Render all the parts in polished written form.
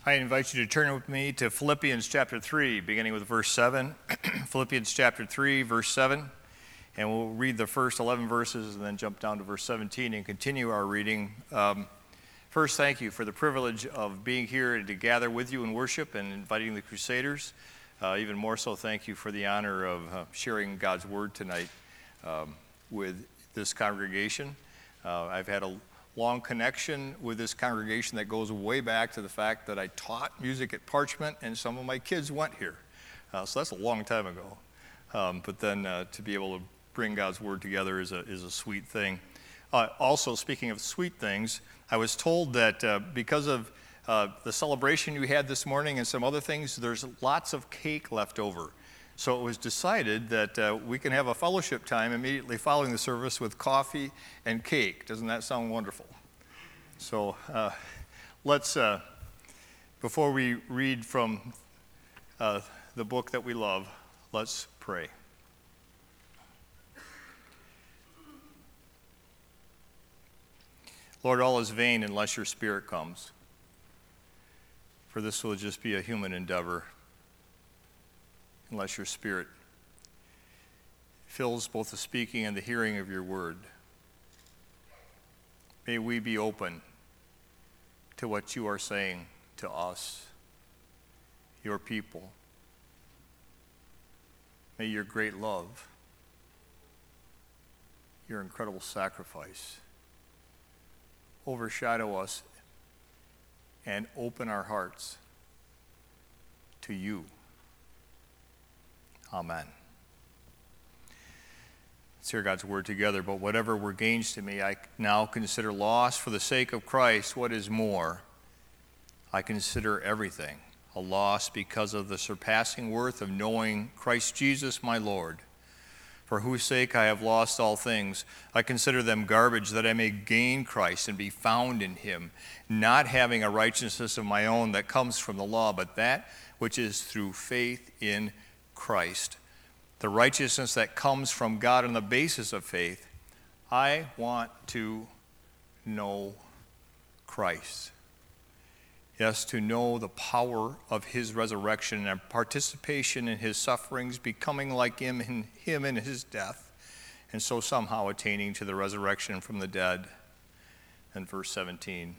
I invite you to turn with me to Philippians chapter 3, beginning with verse 7. Philippians chapter 3, verse 7. And we'll read the first 11 verses and then jump down to verse 17 and continue our reading. First, thank you for the privilege of being here and to gather with you in worship and inviting the Crusaders. Even more so, thank you for the honor of sharing God's Word tonight with this congregation. I've had a long connection with this congregation that goes way back to the fact that I taught music at Parchment and some of my kids went here. So that's a long time ago. But then to be able to bring God's Word together is a sweet thing. Also, speaking of sweet things, I was told that because of the celebration you had this morning and some other things, there's lots of cake left over. So it was decided that we can have a fellowship time immediately following the service with coffee and cake. Doesn't that sound wonderful? So let's, before we read from the book that we love, let's pray. Lord, all is vain unless your Spirit comes, for this will just be a human endeavor unless your Spirit fills both the speaking and the hearing of your word. May we be open to what you are saying to us, your people. May your great love, your incredible sacrifice, overshadow us and open our hearts to you. Amen. Let's hear God's word together. But whatever were gains to me, I now consider loss for the sake of Christ. What is more, I consider everything a loss because of the surpassing worth of knowing Christ Jesus my Lord, for whose sake I have lost all things. I consider them garbage, that I may gain Christ and be found in him, not having a righteousness of my own that comes from the law, but that which is through faith in Christ, the righteousness that comes from God on the basis of faith. I want to know Christ. Yes, to know the power of his resurrection and participation in his sufferings, becoming like him in his death, and so somehow attaining to the resurrection from the dead. And verse 17.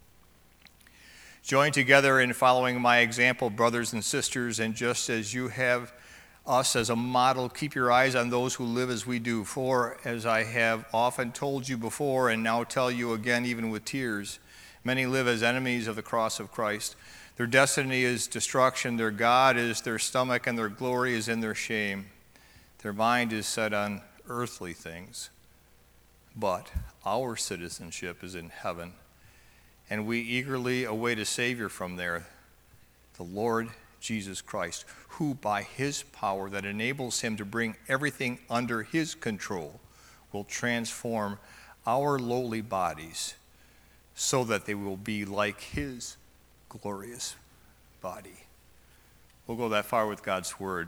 Join together in following my example, brothers and sisters, and just as you have us as a model, keep your eyes on those who live as we do. For, as I have often told you before and now tell you again, even with tears, many live as enemies of the cross of Christ. Their destiny is destruction, their God is their stomach, and their glory is in their shame. Their mind is set on earthly things. But our citizenship is in heaven, and we eagerly await a Savior from there, the Lord Jesus Christ, who by his power that enables him to bring everything under his control will transform our lowly bodies so that they will be like his glorious body. We'll go that far with God's word.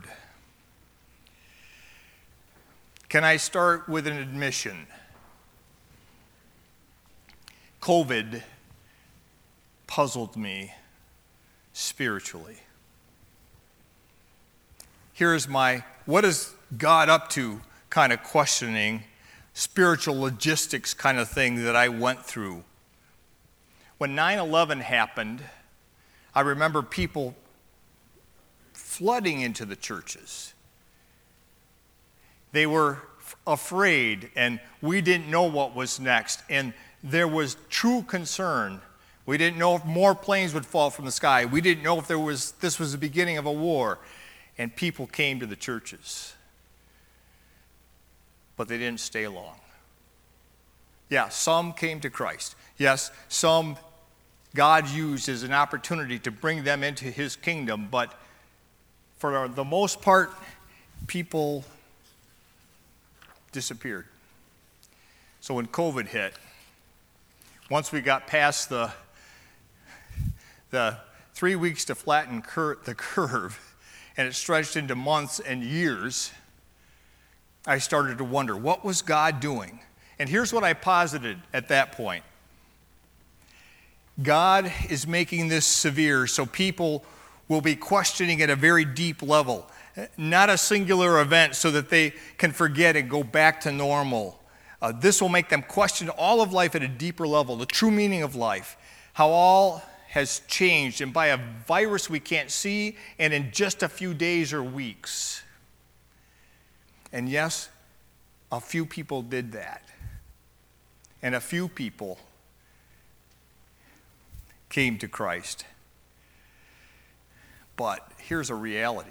Can I start with an admission? COVID puzzled me spiritually. Here's my, what is God up to kind of questioning, spiritual logistics kind of thing that I went through. When 9/11 happened, I remember people flooding into the churches. They were afraid, and we didn't know what was next, and there was true concern. We didn't know if more planes would fall from the sky. We didn't know if this was the beginning of a war. And people came to the churches. But they didn't stay long. Yeah, some came to Christ. Yes, some God used as an opportunity to bring them into his kingdom. But for the most part, people disappeared. So when COVID hit, once we got past the 3 weeks to flatten the curve, and it stretched into months and years, I started to wonder, what was God doing? And here's what I posited at that point. God is making this severe so people will be questioning at a very deep level, not a singular event so that they can forget and go back to normal. This will make them question all of life at a deeper level, the true meaning of life, how all has changed, and by a virus we can't see, and in just a few days or weeks. And yes, a few people did that. And a few people came to Christ. But here's a reality.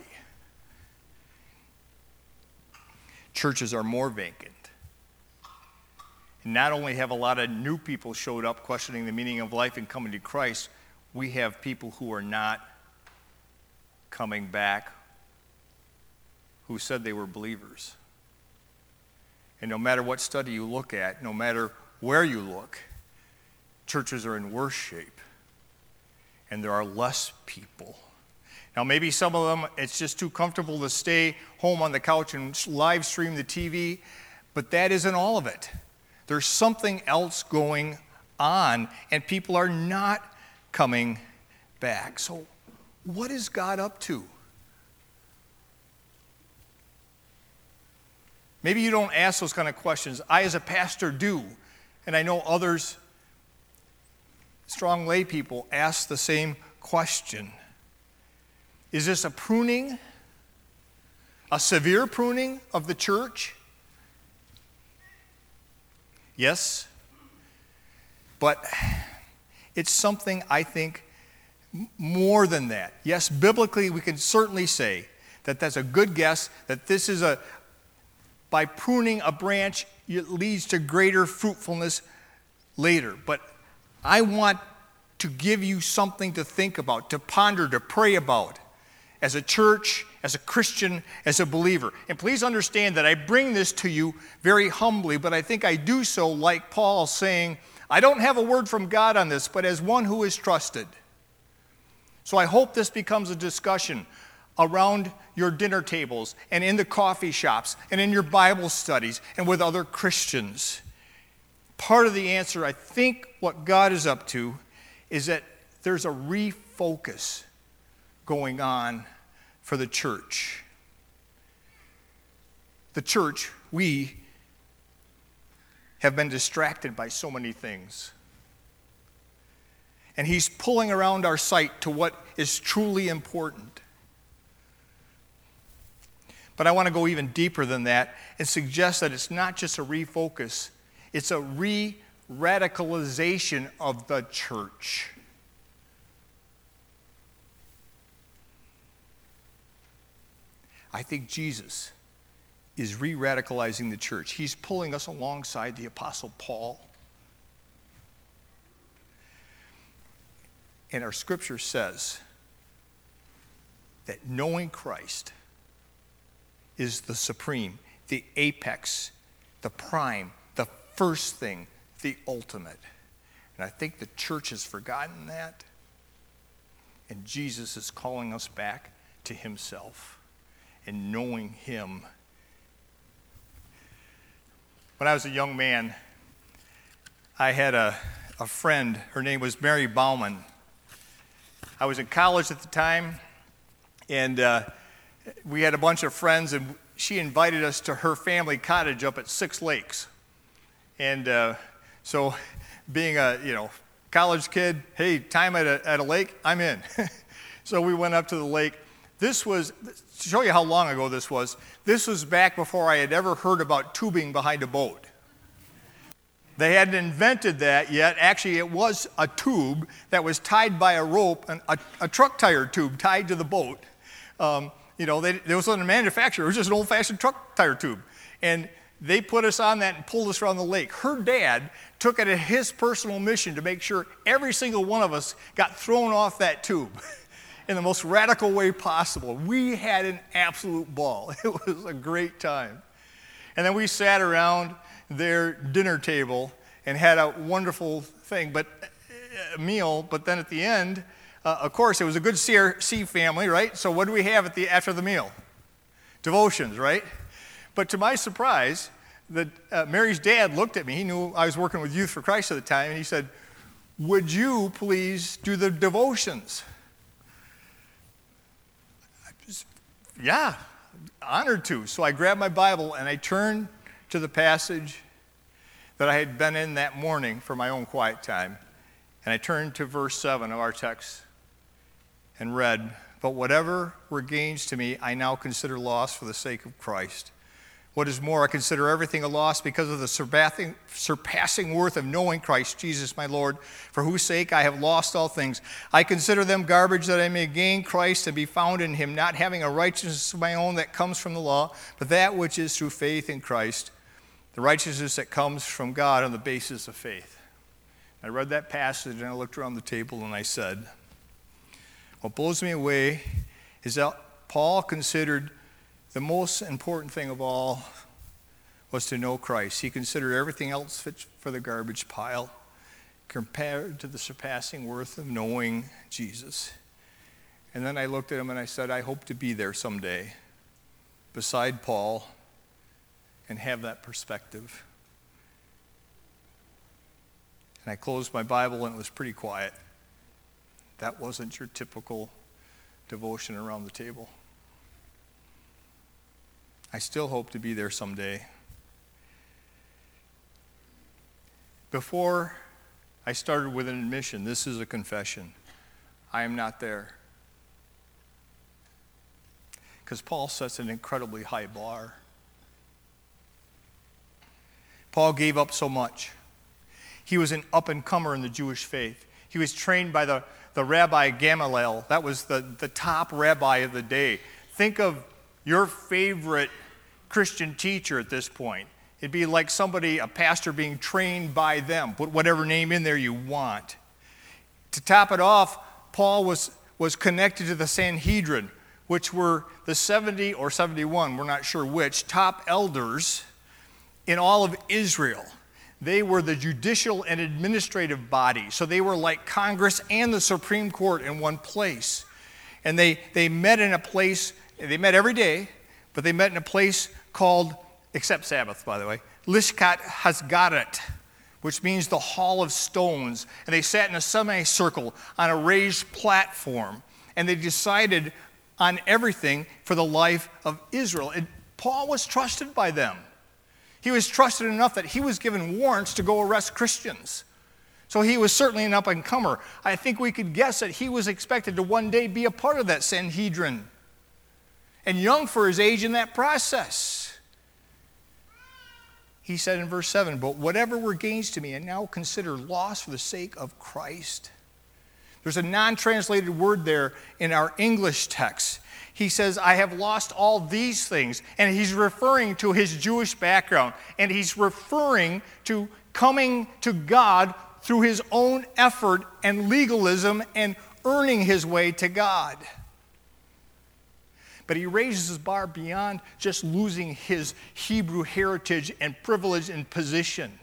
Churches are more vacant. And not only have a lot of new people showed up questioning the meaning of life and coming to Christ, we have people who are not coming back who said they were believers. And no matter what study you look at, no matter where you look, churches are in worse shape. And there are less people. Now, maybe some of them, it's just too comfortable to stay home on the couch and live stream the TV, but that isn't all of it. There's something else going on, and people are not coming back. So, what is God up to? Maybe you don't ask those kind of questions. I, as a pastor, do. And I know others, strong lay people, ask the same question. Is this a pruning? A severe pruning of the church? Yes. But it's something, I think, more than that. Yes, biblically, we can certainly say that that's a good guess, that this is by pruning a branch, it leads to greater fruitfulness later. But I want to give you something to think about, to ponder, to pray about as a church, as a Christian, as a believer. And please understand that I bring this to you very humbly, but I think I do so like Paul saying, I don't have a word from God on this, but as one who is trusted. So I hope this becomes a discussion around your dinner tables and in the coffee shops and in your Bible studies and with other Christians. Part of the answer, I think what God is up to, is that there's a refocus going on for the church. The church, we have been distracted by so many things. And he's pulling around our sight to what is truly important. But I want to go even deeper than that and suggest that it's not just a refocus, it's a re-radicalization of the church. I think Jesus is re-radicalizing the church. He's pulling us alongside the Apostle Paul. And our scripture says that knowing Christ is the supreme, the apex, the prime, the first thing, the ultimate. And I think the church has forgotten that. And Jesus is calling us back to himself and knowing him. When I was a young man, I had a friend. Her name was Mary Bauman. I was in college at the time, and we had a bunch of friends, and she invited us to her family cottage up at Six Lakes. And so being a college kid, hey, time at a lake, I'm in. So we went up to the lake. This was, to show you how long ago this was back before I had ever heard about tubing behind a boat. They hadn't invented that yet. Actually, it was a tube that was tied by a rope, a truck tire tube tied to the boat. There wasn't a manufacturer. It was just an old-fashioned truck tire tube. And they put us on that and pulled us around the lake. Her dad took it as his personal mission to make sure every single one of us got thrown off that tube in the most radical way possible. We had an absolute ball. It was a great time. And then we sat around their dinner table and had a wonderful meal. But then at the end, of course, it was a good CRC family, right? So what do we have after the meal? Devotions, right? But to my surprise, Mary's dad looked at me. He knew I was working with Youth for Christ at the time, and he said, would you please do the devotions? Yeah, honored to. So I grabbed my Bible and I turned to the passage that I had been in that morning for my own quiet time. And I turned to verse 7 of our text and read, "But whatever were gains to me, I now consider loss for the sake of Christ. What is more, I consider everything a loss because of the surpassing worth of knowing Christ Jesus my Lord, for whose sake I have lost all things. I consider them garbage that I may gain Christ and be found in him, not having a righteousness of my own that comes from the law, but that which is through faith in Christ, the righteousness that comes from God on the basis of faith." I read that passage and I looked around the table and I said, what blows me away is that Paul considered the most important thing of all was to know Christ. He considered everything else fit for the garbage pile compared to the surpassing worth of knowing Jesus. And then I looked at him and I said, I hope to be there someday beside Paul and have that perspective. And I closed my Bible and it was pretty quiet. That wasn't your typical devotion around the table. I still hope to be there someday. Before I started with an admission, this is a confession. I am not there. Because Paul sets an incredibly high bar. Paul gave up so much. He was an up-and-comer in the Jewish faith. He was trained by the Rabbi Gamaliel. That was the top rabbi of the day. Think of your favorite Christian teacher at this point. It'd be like somebody, a pastor, being trained by them. Put whatever name in there you want. To top it off, Paul was connected to the Sanhedrin, which were the 70 or 71, we're not sure which, top elders in all of Israel. They were the judicial and administrative body. So they were like Congress and the Supreme Court in one place. And they met in a place, they met every day, but they met in a place called, except Sabbath, by the way, Lishkat Hasgaret, which means the Hall of Stones. And they sat in a semicircle on a raised platform. And they decided on everything for the life of Israel. And Paul was trusted by them. He was trusted enough that he was given warrants to go arrest Christians. So he was certainly an up-and-comer. I think we could guess that he was expected to one day be a part of that Sanhedrin. And young for his age in that process. He said in verse 7, "But whatever were gains to me, I now consider loss for the sake of Christ." There's a non-translated word there in our English text. He says, I have lost all these things. And he's referring to his Jewish background. And he's referring to coming to God through his own effort and legalism and earning his way to God. But he raises his bar beyond just losing his Hebrew heritage and privilege and position.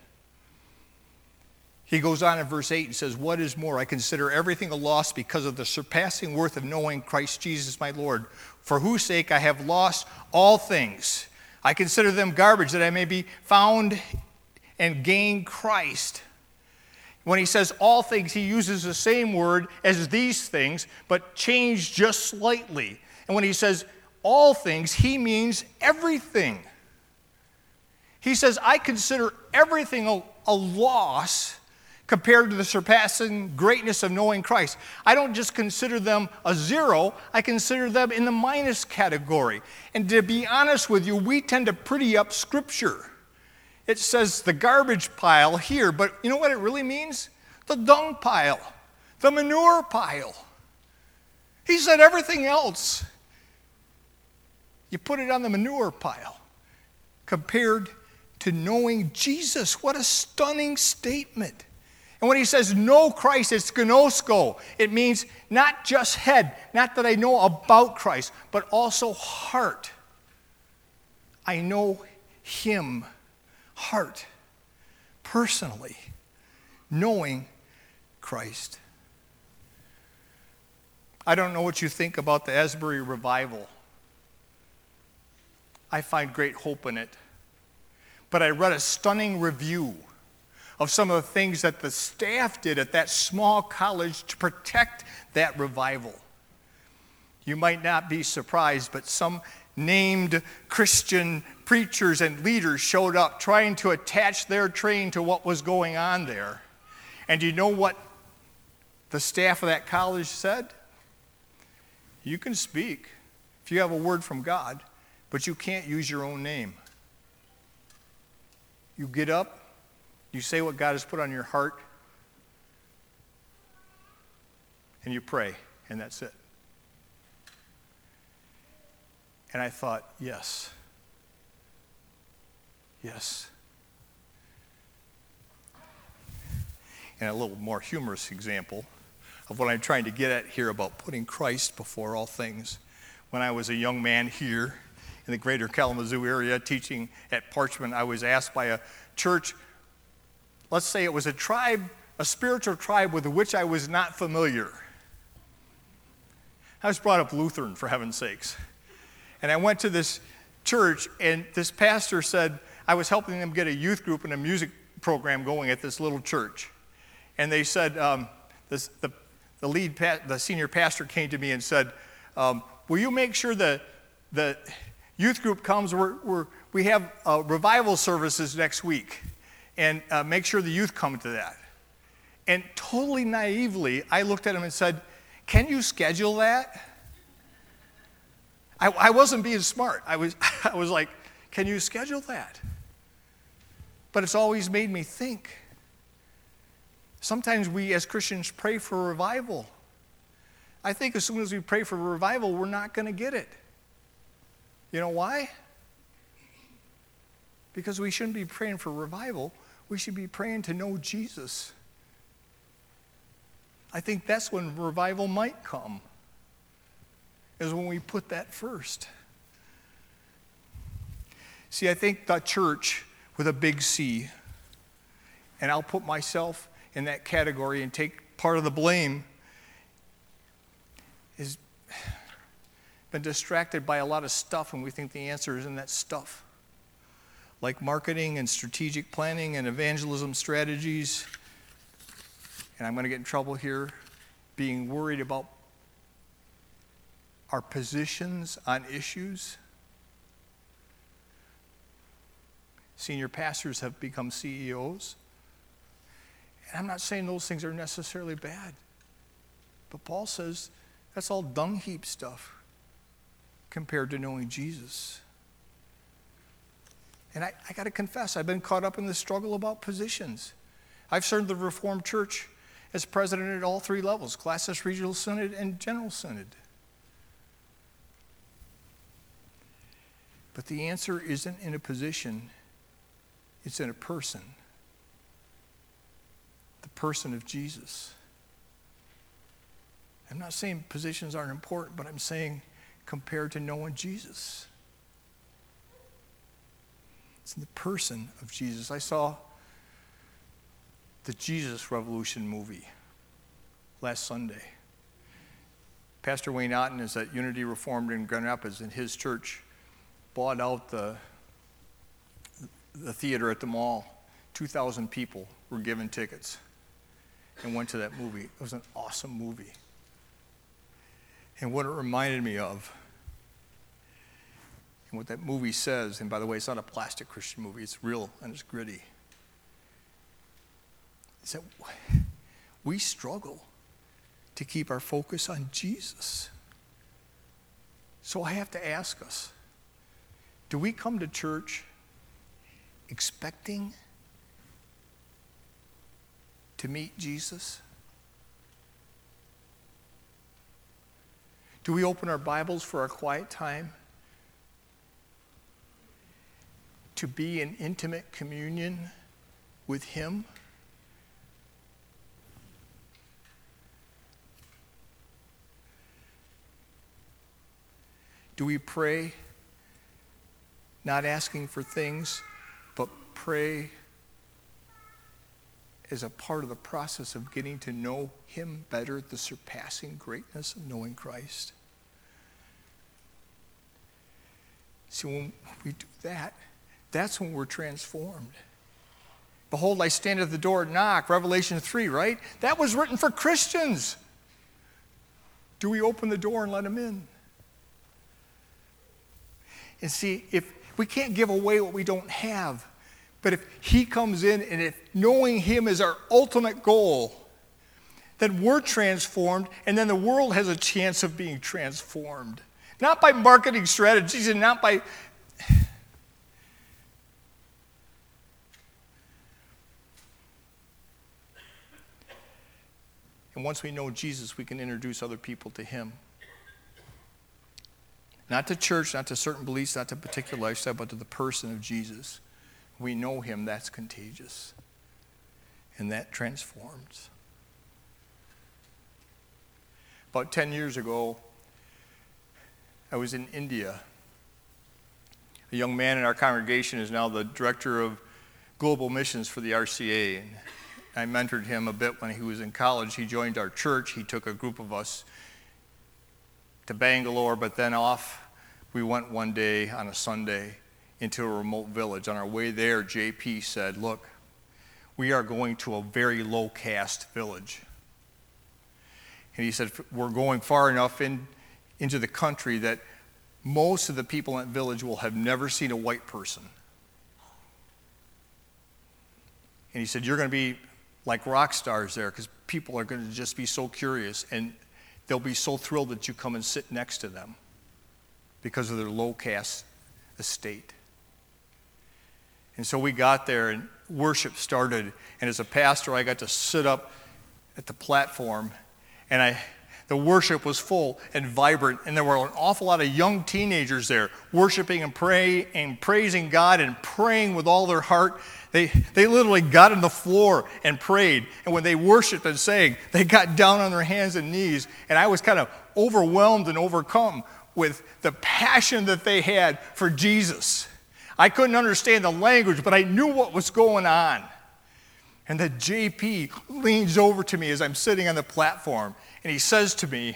He goes on in verse 8 and says, "What is more, I consider everything a loss because of the surpassing worth of knowing Christ Jesus my Lord, for whose sake I have lost all things. I consider them garbage that I may be found and gain Christ." When he says all things, he uses the same word as these things, but changed just slightly. And when he says all things, he means everything. He says, I consider everything a loss compared to the surpassing greatness of knowing Christ. I don't just consider them a zero, I consider them in the minus category. And to be honest with you, we tend to pretty up Scripture. It says the garbage pile here, but you know what it really means? The dung pile, the manure pile. He said everything else, you put it on the manure pile compared to knowing Jesus. What a stunning statement. And when he says know Christ, it's gnosko. It means not just head, not that I know about Christ, but also heart. I know him, heart, personally, knowing Christ. I don't know what you think about the Asbury revival. I find great hope in it. But I read a stunning review of some of the things that the staff did at that small college to protect that revival. You might not be surprised, but some named Christian preachers and leaders showed up trying to attach their train to what was going on there. And do you know what the staff of that college said? You can speak if you have a word from God, but you can't use your own name. You get up, you say what God has put on your heart, and you pray, and that's it. And I thought, yes. And a little more humorous example of what I'm trying to get at here about putting Christ before all things. When I was a young man here in the greater Kalamazoo area teaching at Parchment, I was asked by a church, let's say it was a tribe, a spiritual tribe with which I was not familiar. I was brought up Lutheran, for heaven's sakes. And I went to this church, and this pastor said, I was helping them get a youth group and a music program going at this little church. And they said, the senior pastor came to me and said, will you make sure the youth group comes? We have revival services next week, and make sure the youth come to that. And totally naively, I looked at him and said, can you schedule that? I wasn't being smart. I was like, can you schedule that? But it's always made me think. Sometimes we as Christians pray for revival. I think as soon as we pray for revival, we're not going to get it. You know why? Because we shouldn't be praying for revival. We should be praying to know Jesus. I think that's when revival might come, is when we put that first. See, I think the church with a big C, and I'll put myself in that category and take part of the blame, has been distracted by a lot of stuff, and we think the answer is in that stuff. Like marketing and strategic planning and evangelism strategies, and I'm going to get in trouble here, being worried about our positions on issues. Senior pastors have become CEOs. And I'm not saying those things are necessarily bad. But Paul says that's all dung heap stuff compared to knowing Jesus. And I got to confess, I've been caught up in the struggle about positions. I've served the Reformed Church as president at all three levels, Classis Regional Synod and General Synod. But the answer isn't in a position, it's in a person. The person of Jesus. I'm not saying positions aren't important, but I'm saying compared to knowing Jesus. It's in the person of Jesus. I saw the Jesus Revolution movie last Sunday. Pastor Wayne Otten is at Unity Reformed in Grand Rapids, and his church bought out the theater at the mall. 2,000 people were given tickets and went to that movie. It was an awesome movie. And what it reminded me of, and what that movie says, and by the way, it's not a plastic Christian movie, it's real and it's gritty, is that we struggle to keep our focus on Jesus. So I have to ask us, do we come to church expecting to meet Jesus? Do we open our Bibles for our quiet time to be in intimate communion with Him? Do we pray not asking for things, but pray as a part of the process of getting to know Him better, the surpassing greatness of knowing Christ? See, when we do that, that's when we're transformed. Behold, I stand at the door and knock. Revelation 3, right? That was written for Christians. Do we open the door and let him in? And see, if we can't give away what we don't have, but if he comes in and if knowing him is our ultimate goal, then we're transformed, and then the world has a chance of being transformed. Not by marketing strategies and not by... And once we know Jesus, we can introduce other people to him. Not to church, not to certain beliefs, not to a particular lifestyle, but to the person of Jesus. We know him, that's contagious. And that transforms. About 10 years ago, I was in India. A young man in our congregation is now the director of global missions for the RCA. And I mentored him a bit when he was in college. He joined our church. He took a group of us to Bangalore, but then off we went one day on a Sunday into a remote village. On our way there, JP said, look, we are going to a very low-caste village. And he said, we're going far enough into the country that most of the people in that village will have never seen a white person. And he said, you're going to be like rock stars there because people are going to just be so curious and they'll be so thrilled that you come and sit next to them because of their low-caste estate. And so we got there and worship started. And as a pastor, I got to sit up at the platform and the worship was full and vibrant. And there were an awful lot of young teenagers there worshiping and praying and praising God and praying with all their heart. They literally got on the floor and prayed. And when they worshiped and sang, they got down on their hands and knees. And I was kind of overwhelmed and overcome with the passion that they had for Jesus. I couldn't understand the language, but I knew what was going on. And then JP leans over to me as I'm sitting on the platform, and he says to me,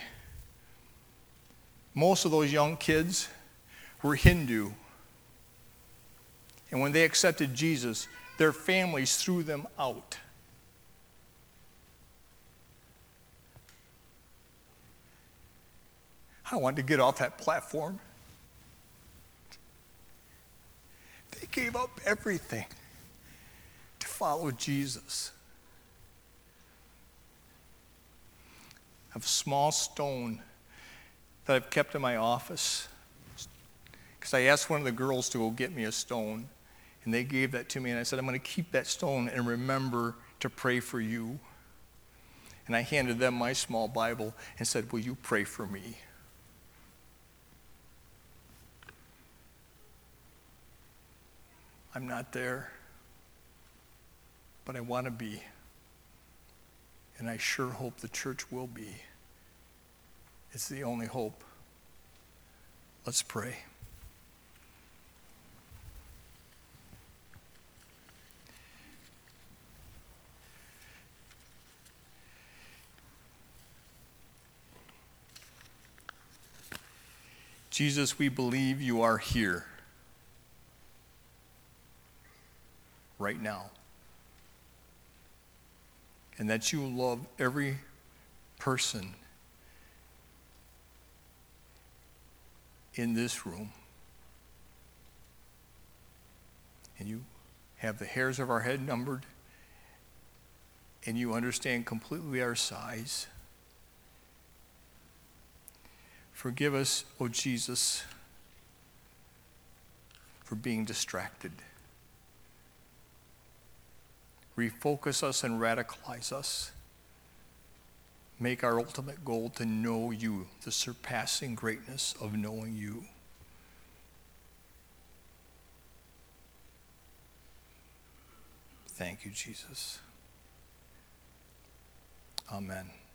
most of those young kids were Hindu. And when they accepted Jesus, their families threw them out. I wanted to get off that platform. They gave up everything to follow Jesus. I have a small stone that I've kept in my office because I asked one of the girls to go get me a stone, and they gave that to me, and I said, I'm going to keep that stone and remember to pray for you. And I handed them my small Bible and said, will you pray for me? I'm not there, but I want to be. And I sure hope the church will be. It's the only hope. Let's pray. Jesus, we believe you are here right now, and that you love every person in this room, and you have the hairs of our head numbered, and you understand completely our size. Forgive us, O Jesus, for being distracted. Refocus us and radicalize us. Make our ultimate goal to know you, the surpassing greatness of knowing you. Thank you, Jesus. Amen.